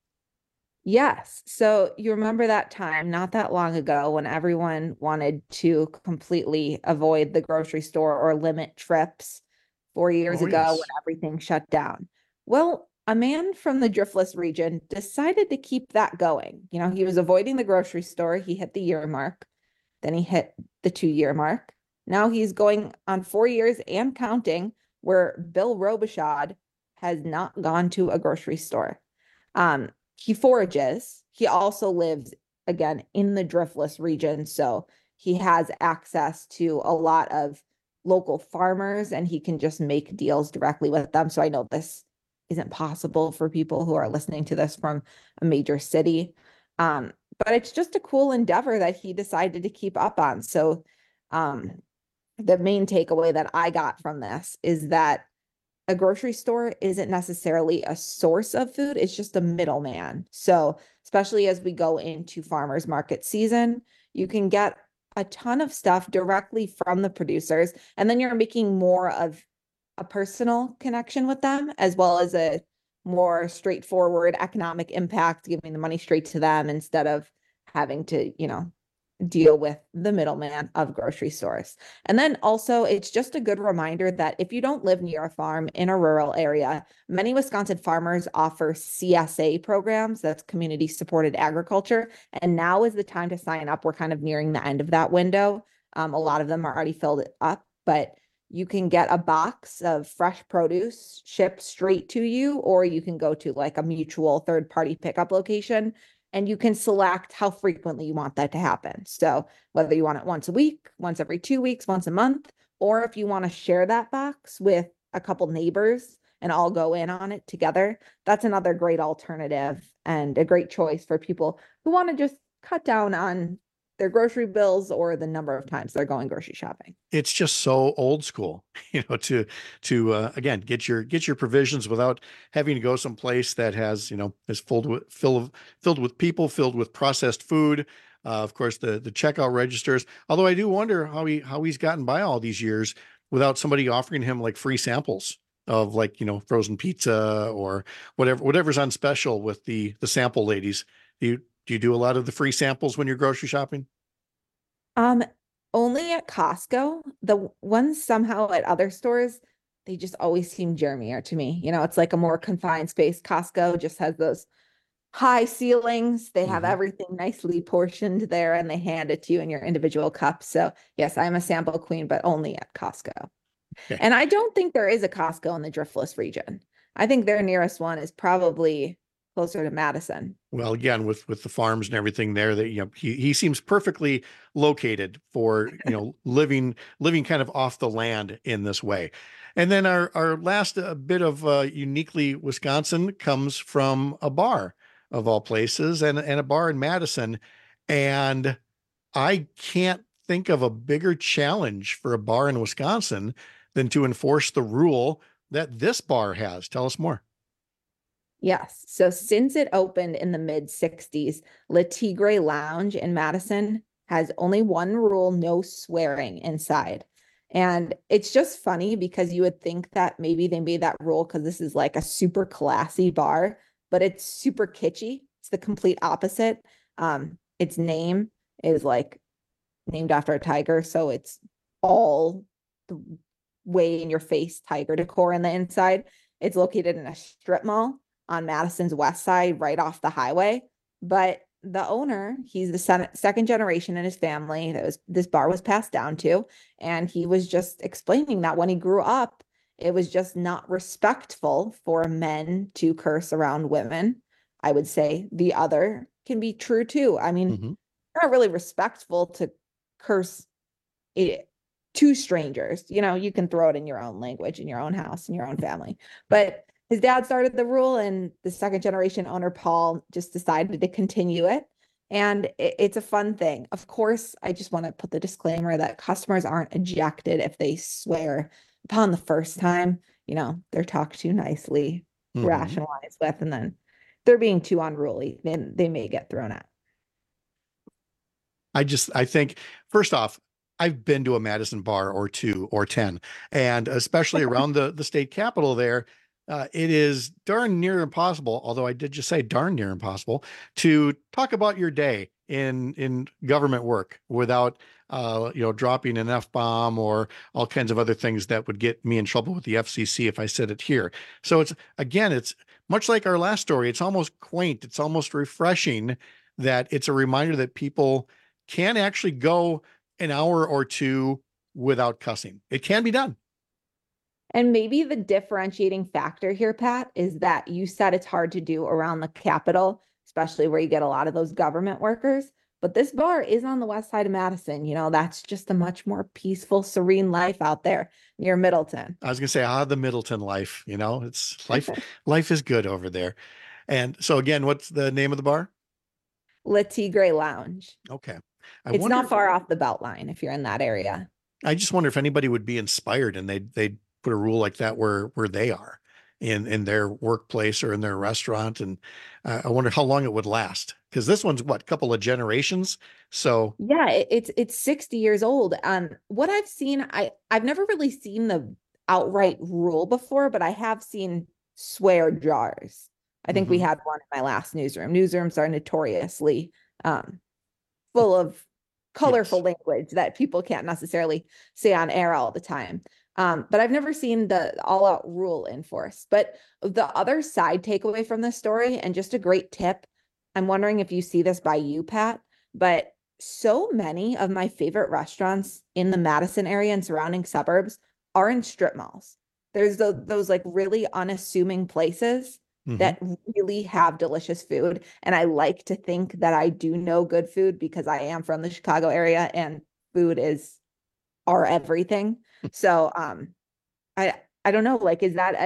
Yes. So you remember that time not that long ago when everyone wanted to completely avoid the grocery store or limit trips 4 years ago when everything shut down. Well, a man from the Driftless region decided to keep that going. He was avoiding the grocery store. He hit the year mark. Then he hit the 2-year mark. Now he's going on 4 years and counting, where Bill Robichaud has not gone to a grocery store. He forages. He also lives, again, in the Driftless region. So he has access to a lot of local farmers, and he can just make deals directly with them. So I know this isn't possible for people who are listening to this from a major city. But it's just a cool endeavor that he decided to keep up on. So the main takeaway that I got from this is that a grocery store isn't necessarily a source of food. It's just a middleman. So especially as we go into farmers market season, you can get a ton of stuff directly from the producers, and then you're making more of a personal connection with them, as well as a more straightforward economic impact, giving the money straight to them instead of having to, deal with the middleman of grocery stores. And then also, it's just a good reminder that if you don't live near a farm in a rural area, many Wisconsin farmers offer CSA programs, that's community supported agriculture. And now is the time to sign up. We're kind of nearing the end of that window. A lot of them are already filled up, but you can get a box of fresh produce shipped straight to you, or you can go to like a mutual third-party pickup location, and you can select how frequently you want that to happen. So whether you want it once a week, once every 2 weeks, once a month, or if you want to share that box with a couple neighbors and all go in on it together, that's another great alternative and a great choice for people who want to just cut down on their grocery bills or the number of times they're going grocery shopping. It's just so old school, to again, get your provisions without having to go someplace that has, is filled with people, filled with processed food. Of course, the checkout registers, although I do wonder how he's gotten by all these years without somebody offering him like free samples of like, frozen pizza or whatever's on special with the sample ladies. Do you do a lot of the free samples when you're grocery shopping? Only at Costco. The ones somehow at other stores, they just always seem germier to me. It's like a more confined space. Costco just has those high ceilings. They have everything nicely portioned there, and they hand it to you in your individual cups. So yes, I'm a sample queen, but only at Costco. Okay. And I don't think there is a Costco in the Driftless region. I think their nearest one is probably closer to Madison. Well, again, with the farms and everything there, that he seems perfectly located for living kind of off the land in this way. And then our last bit of uniquely Wisconsin comes from a bar of all places, and a bar in Madison. And I can't think of a bigger challenge for a bar in Wisconsin than to enforce the rule that this bar has. Tell us more. Yes. So since it opened in the mid-60s, Le Tigre Lounge in Madison has only one rule: no swearing inside. And it's just funny because you would think that maybe they made that rule because this is like a super classy bar, but it's super kitschy. It's the complete opposite. Its name is like named after a tiger. So it's all the way in your face tiger decor in the inside. It's located in a strip mall on Madison's west side, right off the highway. But the owner, he's the second generation in his family this bar was passed down to. And he was just explaining that when he grew up, it was just not respectful for men to curse around women. I would say the other can be true too. I mean, not really respectful to curse to strangers. You can throw it in your own language, in your own house, in your own family. But his dad started the rule, and the second generation owner, Paul, just decided to continue it. And it's a fun thing. Of course, I just want to put the disclaimer that customers aren't ejected if they swear upon the first time. They're talked to nicely, rationalized with, and then they're being too unruly, then they may get thrown out. I think, first off, I've been to a Madison bar or 2 or 10, and especially around the state capitol there. It is darn near impossible, although I did just say darn near impossible, to talk about your day in government work without, dropping an F-bomb or all kinds of other things that would get me in trouble with the FCC if I said it here. So it's much like our last story. It's almost quaint. It's almost refreshing that it's a reminder that people can actually go an hour or two without cussing. It can be done. And maybe the differentiating factor here, Pat, is that you said it's hard to do around the Capitol, especially where you get a lot of those government workers. But this bar is on the west side of Madison. That's just a much more peaceful, serene life out there near Middleton. I was going to say, the Middleton life, it's life. Life is good over there. And so again, what's the name of the bar? Le Tigre Lounge. Okay. It's not far off the Beltline if you're in that area. I just wonder if anybody would be inspired and they'd put a rule like that where they are, in their workplace or in their restaurant. And I wonder how long it would last, because this one's what, a couple of generations. So yeah, it's 60 years old. What I've seen, I've never really seen the outright rule before, but I have seen swear jars. I think we had one in my last newsroom. Newsrooms are notoriously full of colorful language that people can't necessarily say on air all the time. But I've never seen the all-out rule enforced. But the other side takeaway from this story, and just a great tip, I'm wondering if you see this by you, Pat, but so many of my favorite restaurants in the Madison area and surrounding suburbs are in strip malls. There's those like really unassuming places that really have delicious food. And I like to think that I do know good food because I am from the Chicago area and food is our everything. So I don't know, like, is that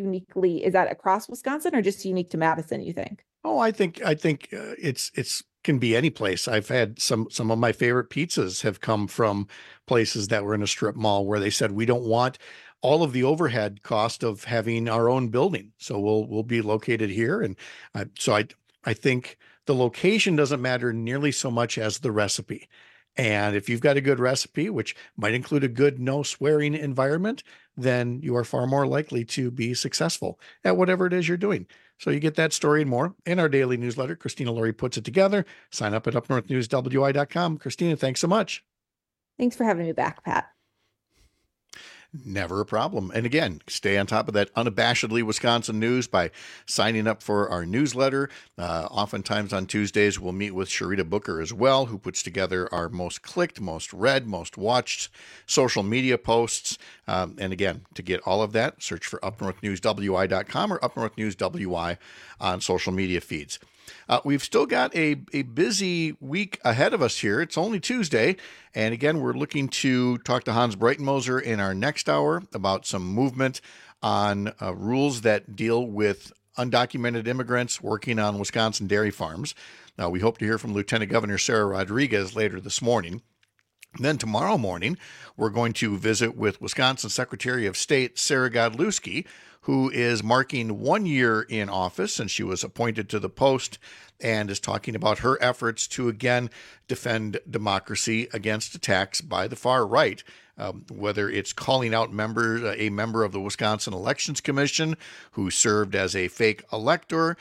across Wisconsin or just unique to Madison, you think? Oh, I think it's can be any place. I've had some of my favorite pizzas have come from places that were in a strip mall where they said, we don't want all of the overhead cost of having our own building, so we'll be located here. And so I think the location doesn't matter nearly so much as the recipe. And if you've got a good recipe, which might include a good no swearing environment, then you are far more likely to be successful at whatever it is you're doing. So you get that story and more in our daily newsletter. Christina Laurie puts it together. Sign up at upnorthnewswi.com. Christina, thanks so much. Thanks for having me back, Pat. Never a problem. And again, stay on top of that unabashedly Wisconsin news by signing up for our newsletter. Oftentimes on Tuesdays, we'll meet with Sharita Booker as well, who puts together our most clicked, most read, most watched social media posts. And again, to get all of that, search for upnorthnewswi.com or upnorthnewswi on social media feeds. We've still got a busy week ahead of us here. It's only Tuesday. And again, we're looking to talk to Hans Breitenmoser in our next hour about some movement on rules that deal with undocumented immigrants working on Wisconsin dairy farms. Now, we hope to hear from Lieutenant Governor Sarah Rodriguez later this morning. Then tomorrow morning, we're going to visit with Wisconsin Secretary of State Sarah Godlewski, who is marking 1 year in office since she was appointed to the post, and is talking about her efforts to again defend democracy against attacks by the far right, whether it's calling out a member of the Wisconsin Elections Commission who served as a fake elector,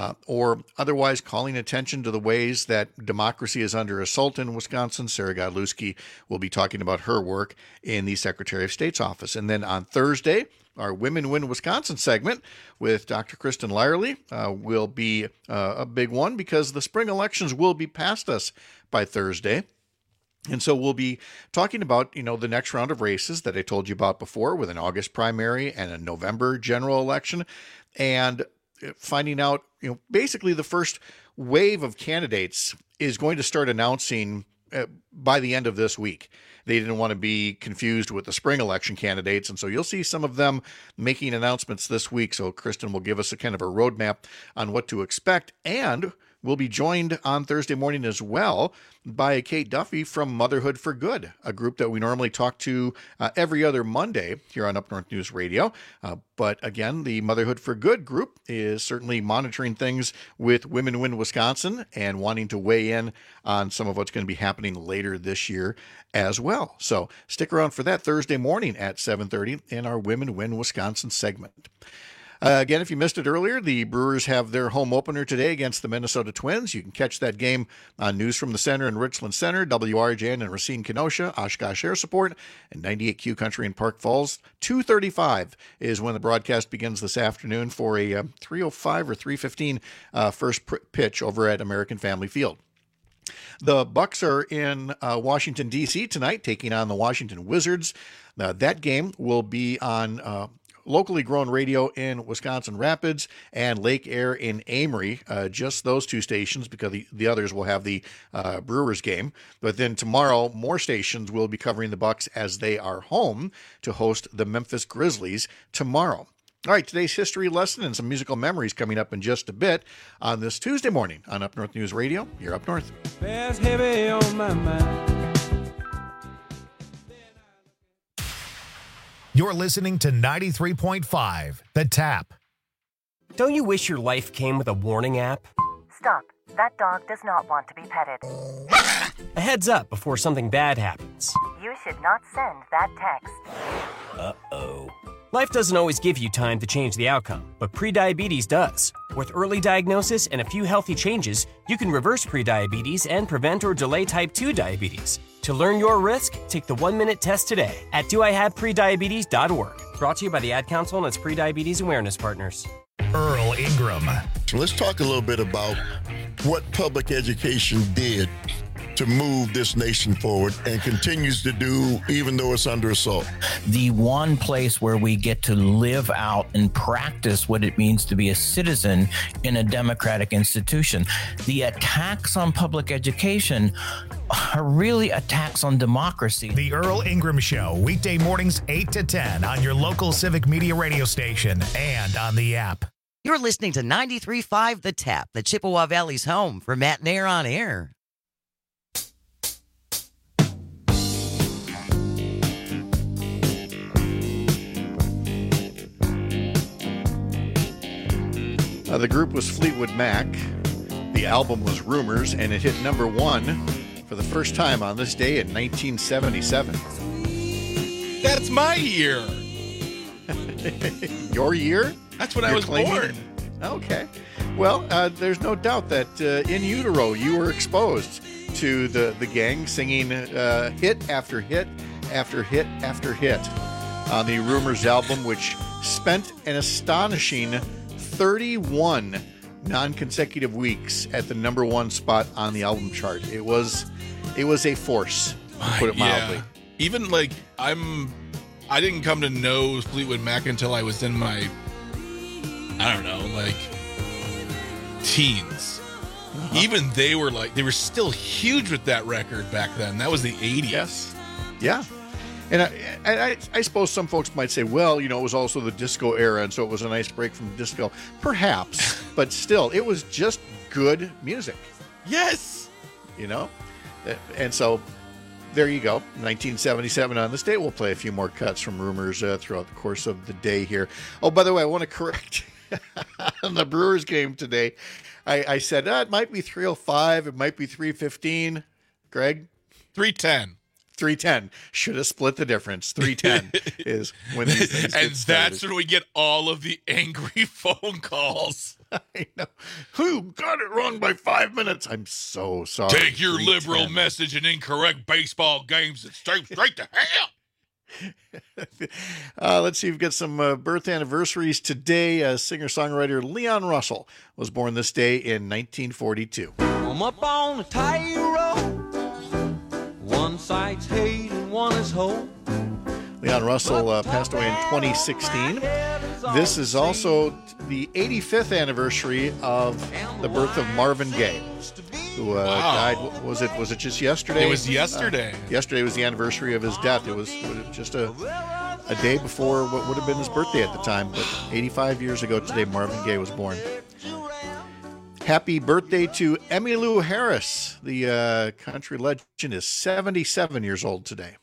or otherwise calling attention to the ways that democracy is under assault in Wisconsin. Sarah Godlewski will be talking about her work in the Secretary of State's office. And then on Thursday, our Women Win Wisconsin segment with Dr. Kristen Lyerly will be a big one because the spring elections will be past us by Thursday. And so we'll be talking about, the next round of races that I told you about before, with an August primary and a November general election, and finding out, basically the first wave of candidates is going to start announcing by the end of this week. They didn't want to be confused with the spring election candidates, and so you'll see some of them making announcements this week. So Kristen will give us a kind of a roadmap on what to expect, and we'll be joined on Thursday morning as well by Kate Duffy from Motherhood for Good, a group that we normally talk to every other Monday here on Up North News Radio. But again, the Motherhood for Good group is certainly monitoring things with Women Win Wisconsin and wanting to weigh in on some of what's going to be happening later this year as well. So stick around for that Thursday morning at 7:30 in our Women Win Wisconsin segment. Again, if you missed it earlier, the Brewers have their home opener today against the Minnesota Twins. You can catch that game on News from the Center in Richland Center, WRJN in Racine, Kenosha, Oshkosh Air Support, and 98Q Country in Park Falls. 2:35 is when the broadcast begins this afternoon for a 3:05 or 3:15 first pitch over at American Family Field. The Bucks are in Washington, D.C. tonight, taking on the Washington Wizards. That game will be on locally grown radio in Wisconsin Rapids and Lake Air in Amory, just those two stations, because the others will have the Brewers game. But then tomorrow, more stations will be covering the Bucks as they are home to host the Memphis Grizzlies tomorrow. All right, today's history lesson and some musical memories coming up in just a bit on this Tuesday morning on Up North News Radio. You're Up North. Bears heavy on my mind. You're listening to 93.5 The Tap. Don't you wish your life came with a warning app? Stop. That dog does not want to be petted. A heads up before something bad happens. You should not send that text. Uh-oh. Life doesn't always give you time to change the outcome, but prediabetes does. With early diagnosis and a few healthy changes, you can reverse prediabetes and prevent or delay type 2 diabetes. To learn your risk, take the 1-minute test today at doihaveprediabetes.org. Brought to you by the Ad Council and its prediabetes awareness partners. Earl Ingram. So let's talk a little bit about what public education did to move this nation forward and continues to do even though it's under assault. The one place where we get to live out and practice what it means to be a citizen in a democratic institution. The attacks on public education are really attacks on democracy. The Earl Ingram Show, weekday mornings 8 to 10 on your local civic media radio station and on the app. You're listening to 93.5 The Tap, the Chippewa Valley's home for Matt Nair on Air. The group was Fleetwood Mac. The album was Rumors, and it hit number 1 for the first time on this day in 1977. That's my year. Your year? That's when I was born. Okay. Well, there's no doubt that in utero you were exposed to the gang singing hit after hit after hit after hit on the Rumors album, which spent an astonishing 31 non-consecutive weeks at the number 1 spot on the album chart. It was a force, to put it mildly. Even like I didn't come to know Fleetwood Mac until I was in my, I don't know, like teens. Even they were still huge with that record back then. That was the 80s. Yes. Yeah. And I suppose some folks might say, well, it was also the disco era, and so it was a nice break from disco. Perhaps, but still, it was just good music. Yes. And so there you go. 1977 on this day. We'll play a few more cuts from Rumors throughout the course of the day here. Oh, by the way, I want to correct on the Brewers game today. I said, it might be 3:05. It might be 3:15. Greg? 3:10. 3:10. Should have split the difference. 3:10 is when these things and get started. that's when we get all of the angry phone calls. I know. Who got it wrong by 5 minutes? I'm so sorry. Take your 3:10. liberal message and incorrect baseball games and straight to hell. Let's see. We've got some birth anniversaries today. Singer-songwriter Leon Russell was born this day in 1942. I'm up on a tightrope. One side's hate and one is hope. Leon Russell passed away in 2016. This is also the 85th anniversary of the birth of Marvin Gaye, who died. Was it just yesterday? It was yesterday. Yesterday was the anniversary of his death. It was just a day before what would have been his birthday at the time. But 85 years ago today, Marvin Gaye was born. Happy birthday to Emmylou Harris. The country legend is 77 years old today.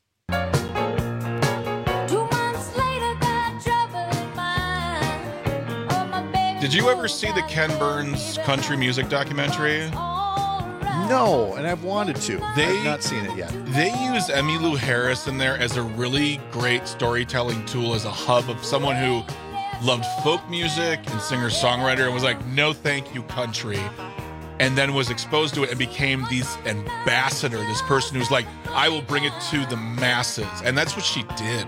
Did you ever see the Ken Burns country music documentary? No, and I've wanted to. I've not seen it yet. They use Emmylou Harris in there as a really great storytelling tool, as a hub of someone who loved folk music and singer-songwriter and was like, no thank you, country. And then was exposed to it and became this ambassador, this person who's like, I will bring it to the masses. And that's what she did.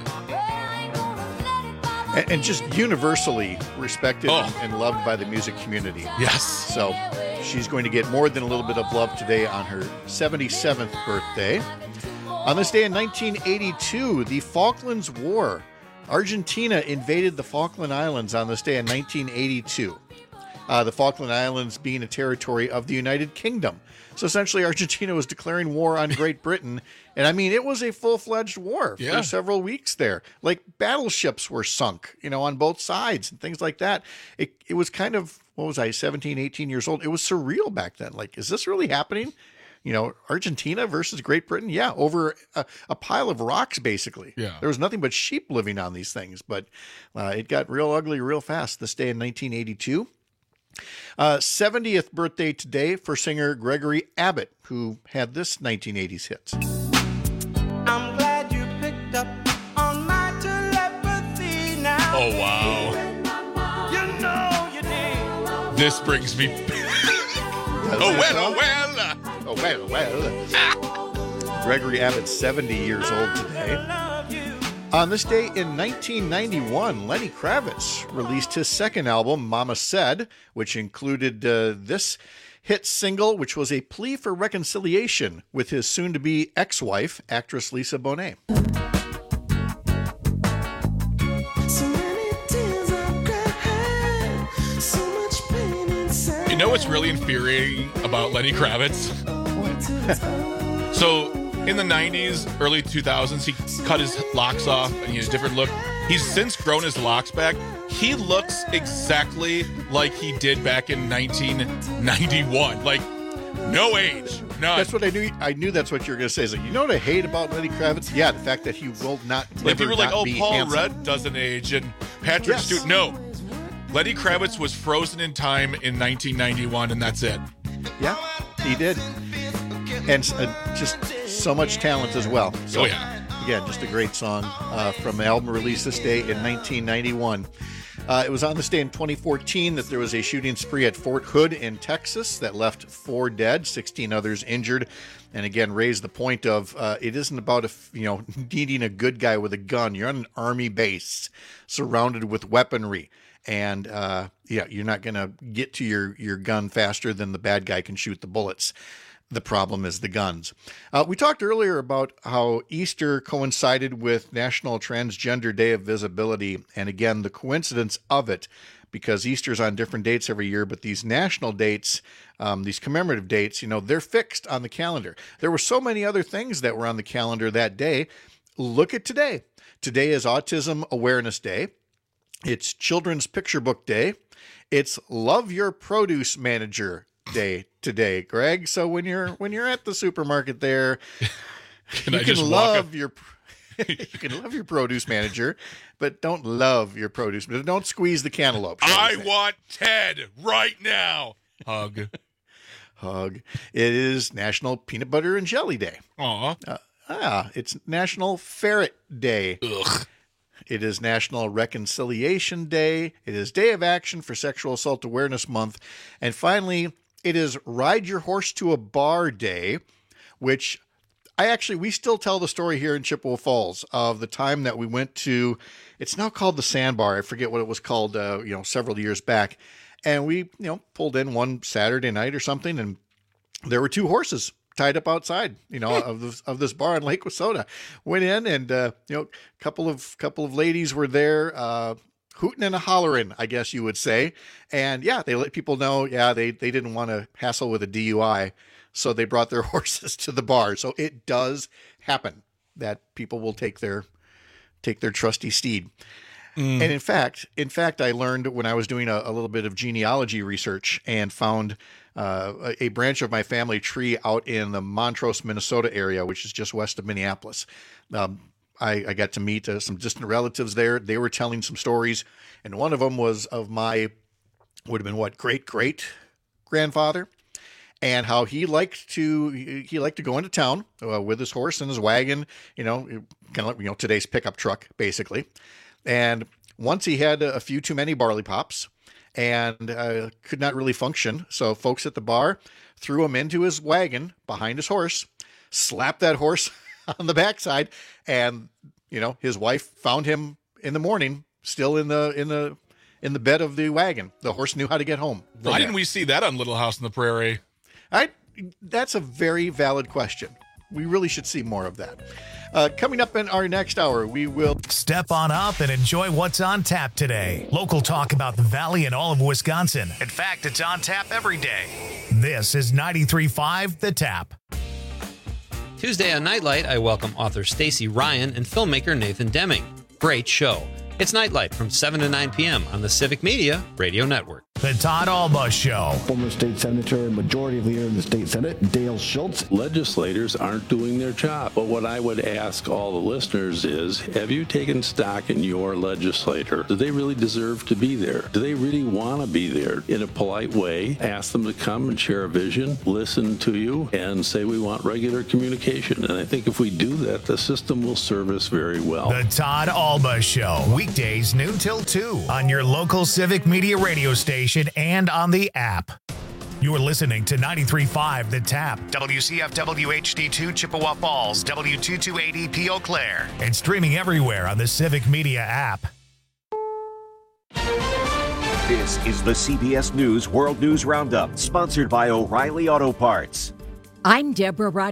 And just universally respected and loved by the music community. Yes. So she's going to get more than a little bit of love today on her 77th birthday. On this day in 1982, the Falklands War. Argentina invaded the Falkland Islands on this day in 1982. The Falkland Islands being a territory of the United Kingdom. So essentially, Argentina was declaring war on Great Britain. And I mean, it was a full-fledged war for several weeks there. Like, battleships were sunk, on both sides and things like that. It was kind of, 17, 18 years old. It was surreal back then. Like, is this really happening? Argentina versus Great Britain. Yeah, over a pile of rocks, basically. Yeah. There was nothing but sheep living on these things, but it got real ugly real fast this day in 1982. 70th birthday today for singer Gregory Abbott, who had this 1980s hit. I'm glad you picked up on my telepathy now. Oh, wow. You know you did. This brings me... Oh, well. Gregory Abbott, 70 years old today. On this day in 1991, Lenny Kravitz released his second album, Mama Said, which included this hit single, which was a plea for reconciliation with his soon-to-be ex-wife, actress Lisa Bonet. You know what's really infuriating about Lenny Kravitz? So, in the 90s, early 2000s, he cut his locks off and he had a different look. He's since grown his locks back. He looks exactly like he did back in 1991. Like, no age, none. That's what I knew. I knew that's what you were going to say. Is like, you know what I hate about Lenny Kravitz? Yeah, the fact that he will not. Like, people were like, oh, Paul handsome. Rudd doesn't age, and Patrick Stewart. No. Lenny Kravitz was frozen in time in 1991, and that's it. Yeah, he did. And just so much talent as well. So, again, just a great song from the album released this day in 1991. It was on this day in 2014 that there was a shooting spree at Fort Hood in Texas that left 4 dead, 16 others injured, and again raised the point of it isn't about needing a good guy with a gun. You're on an army base surrounded with weaponry. And, you're not going to get to your gun faster than the bad guy can shoot the bullets. The problem is the guns. We talked earlier about how Easter coincided with National Transgender Day of Visibility. And again, the coincidence of it, because Easter's on different dates every year, but these national dates, these commemorative dates, they're fixed on the calendar. There were so many other things that were on the calendar that day. Look at today. Today is Autism Awareness Day. It's Children's Picture Book Day. It's Love Your Produce Manager Day today, Greg. So when you're at the supermarket there, you can love your produce manager, but don't love your produce. Don't squeeze the cantaloupe. I want Ted right now. Hug. It is National Peanut Butter and Jelly Day. Aw. It's National Ferret Day. Ugh. It is National Reconciliation Day. It is Day of Action for Sexual Assault Awareness Month. And finally, it is Ride Your Horse to a Bar Day, which we still tell the story here in Chippewa Falls of the time that we went to, it's now called the Sandbar. I forget what it was called, several years back. And we, pulled in one Saturday night or something, and there were 2 horses tied up outside, of this bar in Lake Wissota. Went in, and couple of ladies were there, hooting and a hollering, I guess you would say. And they let people know, they didn't want to hassle with a DUI, so they brought their horses to the bar. So it does happen that people will take their trusty steed. And in fact, I learned when I was doing a little bit of genealogy research and found a branch of my family tree out in the Montrose, Minnesota area, which is just west of Minneapolis. I got to meet some distant relatives there. They were telling some stories, and one of them was of my, great grandfather, and how he liked to go into town with his horse and his wagon, kind of like today's pickup truck, basically. And once he had a few too many barley pops and could not really function. So folks at the bar threw him into his wagon behind his horse, slapped that horse on the backside, and his wife found him in the morning still in the bed of the wagon. The horse knew how to get home. Why didn't we see that on Little House on the Prairie? That's a very valid question. We really should see more of that. Coming up in our next hour, we will step on up and enjoy what's on tap today. Local talk about the Valley and all of Wisconsin. In fact, it's on tap every day. This is 93.5 The Tap. Tuesday on Nightlight, I welcome author Stacey Ryan and filmmaker Nathan Deming. Great show. It's Nightlight from 7 to 9 p.m. on the Civic Media Radio Network. The Todd Alba Show. Former state senator and majority leader in the state Senate, Dale Schultz. Legislators aren't doing their job. But what I would ask all the listeners is, have you taken stock in your legislator? Do they really deserve to be there? Do they really want to be there? In a polite way, ask them to come and share a vision, listen to you, and say we want regular communication. And I think if we do that, the system will serve us very well. The Todd Alba Show. Weekdays noon till 2 on your local Civic Media radio station and on the app. You're listening to 93.5 The Tap, WCFW HD2 Chippewa Falls, W228EP Eau Claire, and streaming everywhere on the Civic Media app. This is the CBS News World News Roundup, sponsored by O'Reilly Auto Parts. I'm Deborah Rodriguez.